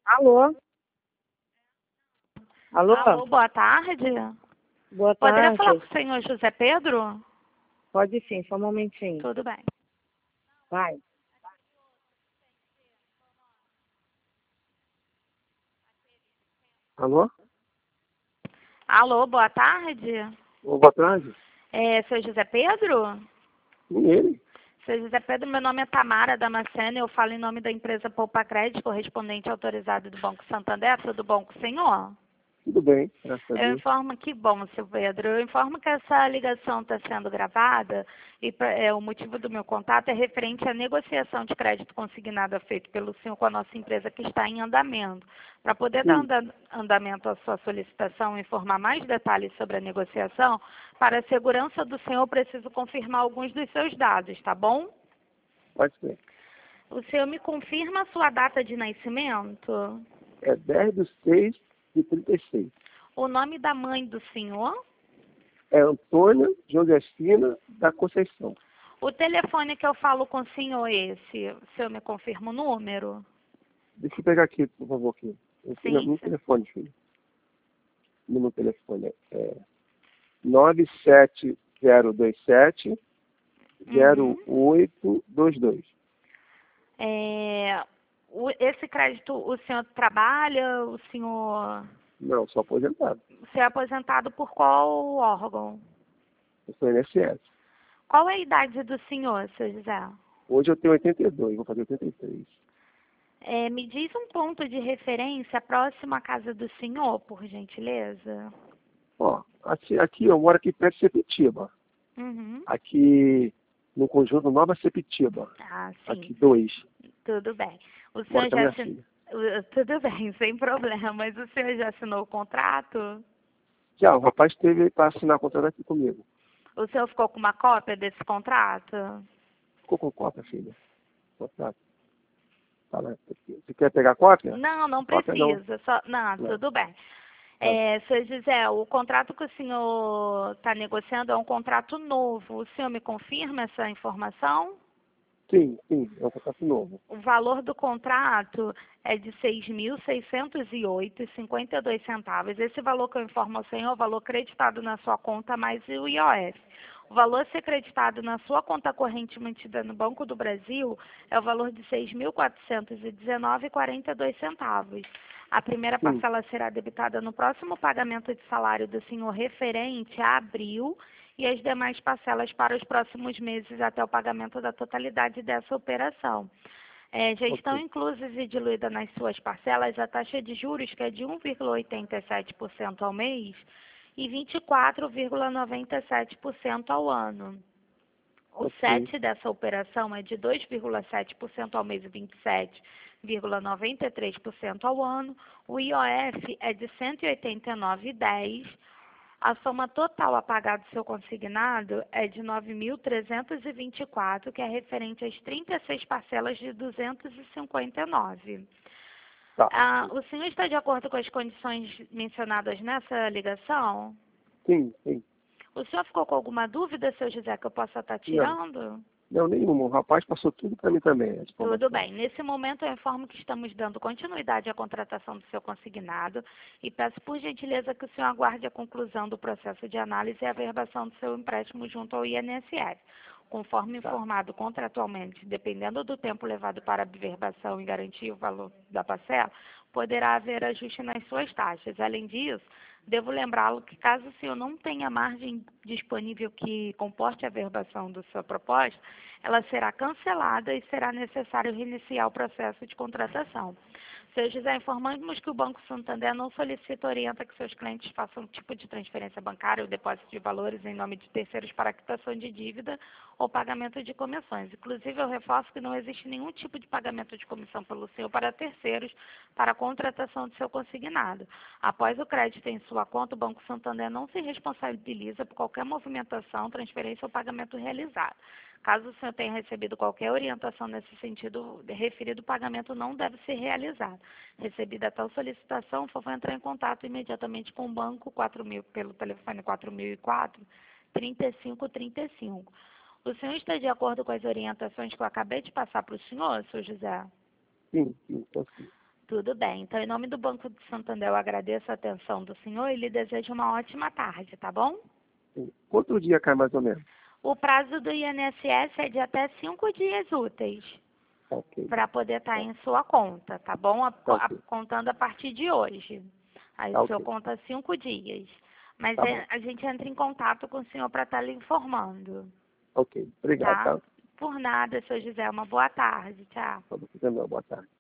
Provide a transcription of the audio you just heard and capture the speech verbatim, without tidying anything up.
Alô? Alô? Alô, boa tarde. Boa Poderia tarde. falar com o senhor José Pedro? Pode sim, só um momentinho. Tudo bem. Vai. Alô? Alô, boa tarde. Ô, boa tarde. É, senhor José Pedro? E ele? Senhor José Pedro, meu nome é Tamara Damasceno, eu falo em nome da empresa Poupa Crédito, correspondente autorizado do Banco Santander. Tudo bom com o senhor? Tudo bem, graças a Eu Deus. informo que bom, seu Pedro. Eu informo que essa ligação está sendo gravada e pra- é, o motivo do meu contato é referente à negociação de crédito consignado feito pelo senhor com a nossa empresa que está em andamento. Para poder dar Sim. anda- andamento à sua solicitação e informar mais detalhes sobre a negociação, para a segurança do senhor, eu preciso confirmar alguns dos seus dados, tá bom? Pode ser. O senhor me confirma a sua data de nascimento? É dez de seis de trinta e seis. O nome da mãe do senhor? É Antônia Josefina da Conceição. O telefone que eu falo com o senhor, esse, o senhor me confirma o número? Deixa eu pegar aqui, por favor, aqui. Eu Sim, tenho no sim. telefone, filho. No meu telefone. É nove sete zero dois sete zero oito dois dois. É, o- esse crédito, o senhor trabalha, o senhor, Não, sou aposentado. o senhor é aposentado por qual órgão? Eu sou N S S. Qual é a idade do senhor, seu José? Hoje eu tenho oitenta e dois, vou fazer oitenta e três. É, me diz um ponto de referência próximo à casa do senhor, por gentileza. Ó, aqui, aqui eu moro aqui perto de Sepetiba. Uhum. Aqui no conjunto Nova Sepetiba. Ah, Aqui, sim, dois. tudo bem. O Moro senhor com a já minha assinou... filha. Tudo bem, sem problema, mas o senhor já assinou o contrato? Já, o rapaz teve para assinar contrato aqui comigo. O senhor ficou com uma cópia desse contrato? Ficou com cópia, filha? Contrato. Tá lá. Você quer pegar cópia? Não, não Cópia não. precisa. Só... Não, Não. tudo bem. Tá. É, senhor José, o contrato que o senhor está negociando é um contrato novo. O senhor me confirma essa informação? Sim, sim, é um contrato novo. O valor do contrato é de seis mil seiscentos e oito reais e cinquenta e dois centavos. Esse valor que eu informo ao senhor é o valor creditado na sua conta mais o I O F. O valor a ser creditado na sua conta corrente mantida no Banco do Brasil é o valor de seis mil quatrocentos e dezenove reais e quarenta e dois centavos. A primeira Sim. parcela será debitada no próximo pagamento de salário do senhor referente a abril e as demais parcelas para os próximos meses até o pagamento da totalidade dessa operação. É, já estão Ok. inclusas e diluídas nas suas parcelas a taxa de juros, que é de um vírgula oitenta e sete por cento ao mês e vinte e quatro vírgula noventa e sete por cento ao ano. O Ok. sete dessa operação é de dois vírgula sete por cento ao mês e vinte e sete vírgula noventa e três por cento ao ano. O I O F é de cento e oitenta e nove vírgula dez por cento. A soma total a pagar do seu consignado é de nove mil trezentos e vinte e quatro, que é referente às trinta e seis parcelas de duzentos e cinquenta e nove. Tá. Ah, o senhor está de acordo com as condições mencionadas nessa ligação? Sim, sim. O senhor ficou com alguma dúvida, seu José, que eu possa estar tirando? Não, nenhuma. O rapaz passou tudo para mim também. a informação. Tudo bem. Nesse momento, eu informo que estamos dando continuidade à contratação do seu consignado e peço, por gentileza, que o senhor aguarde a conclusão do processo de análise e averbação do seu empréstimo junto ao I N S S. Conforme Tá. informado contratualmente, dependendo do tempo levado para a averbação e garantir o valor da parcela, poderá haver ajuste nas suas taxas. Além disso, devo lembrá-lo que caso o senhor não tenha margem disponível que comporte a averbação da sua proposta, ela será cancelada e será necessário reiniciar o processo de contratação. Senhor José, informamos que o Banco Santander não solicita ou orienta que seus clientes façam um tipo de transferência bancária ou depósito de valores em nome de terceiros para quitação de dívida ou pagamento de comissões. Inclusive, eu reforço que não existe nenhum tipo de pagamento de comissão pelo senhor para terceiros para a contratação de seu consignado. Após o crédito em sua conta, o Banco Santander não se responsabiliza por qualquer movimentação, transferência ou pagamento realizado. Caso o senhor tenha recebido qualquer orientação nesse sentido, referido pagamento não deve ser realizado. Recebida tal solicitação, por favor, entrar em contato imediatamente com o banco quatro mil, pelo telefone quatro mil e quatro, trinta e cinco trinta e cinco. O senhor está de acordo com as orientações que eu acabei de passar para o senhor, senhor José? Sim, sim, então sim. Tudo bem. Então, em nome do Banco de Santander, eu agradeço a atenção do senhor e lhe desejo uma ótima tarde, tá bom? Sim. Quanto dia cai mais ou menos? O prazo do I N S S é de até cinco dias úteis Ok. para poder estar em sua conta, tá bom? A- Tá a- ok. contando a partir de hoje. Aí Tá o senhor ok. conta cinco dias. Mas Tá é- bom. a gente entra em contato com o senhor para estar lhe informando, Ok. Obrigado, tá? tá? Por nada, seu José. Uma boa tarde. Tchau. Vamos fazer uma boa tarde.